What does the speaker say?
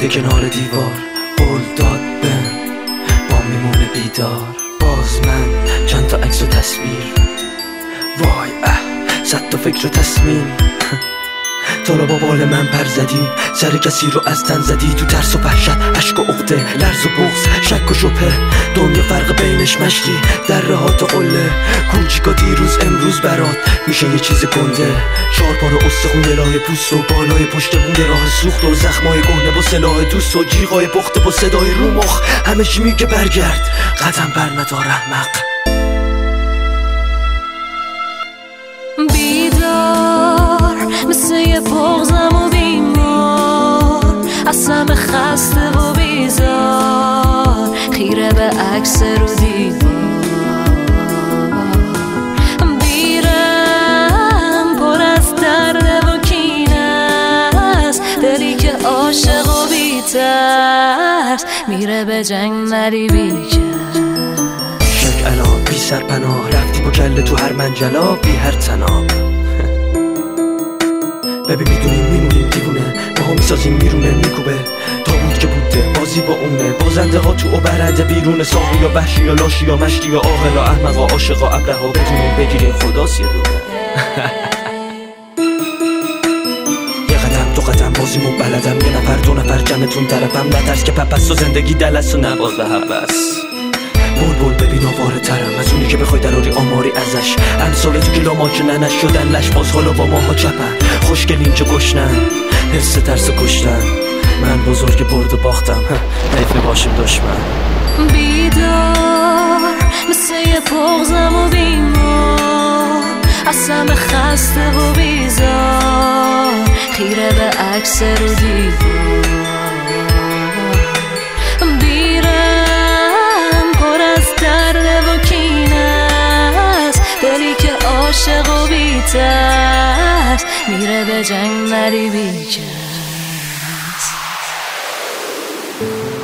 رفته کنار دیوار، قول داد بهم با میمونه بیدار. باز من چند تا عکس و تصویر، وای صد تا فکر و تصمیم. تو را با بال من پر زدی، سر کسی رو از تن زدی. تو ترس و وحشت، عشق و عقده، لرز و بغض، شک و شبهه، دنیا فرق بینش مشتی. در رهات قله کوچیکا دیروز امروز برات میشه یه چیز گنده. 4 پار استخون راه پوست و بالای پشت بوده راه سوخت و زخمای کهنه با سلاح دوست و جیغای پخته با صدای رو مخ. همه چی میگه برگرد، قدم بر ندار احمق. مثل یه بغضم و بیمار، از همه خسته و بیزار، خیره به عکس رو دیوار. بیرم پر از درد و کینه است، دلی که عاشق و بی‌ترس، میره به جنگ نری بیکرد. شک الان بی سرپناه، رفتی با کله تو هر منجلا بی هر تناب. ببین میدونیم میمونیم دیوونه، با ها میسازیم میرونه میکوبه. تابوت که بوده بازی با اونه، بازنده ها تو و برنده بیرونه. ساقی یا وحشی یا لاشی یا مشتی یا عاقلا احمقا عاشقا ابلهها، بدونیم بگیریم خداست یه دونه. یه قدم 2 قدم بازیمو بلدم، یه نفر 2 نفر جمعتون طرفم. نترس که پپس و زندگی دلست و نباز به حوث. بول ببین آواره ترم از اونی که بخوای دراری آماری ازش. امثال تو کلامات که ننش شدن لش، باز حالا با ماها چپن. خوشگل اینجا گشنن، حس ترس کشتن. من بزرگ برد و باختم، حیف باشیم دشمن. بیدار مثل یه بغضم و بیمار، از همه خسته و بیزار، خیره به عکس رو دیوار. دلی که عاشق و بی‌ترس، میره به جنگ نری بیکرد.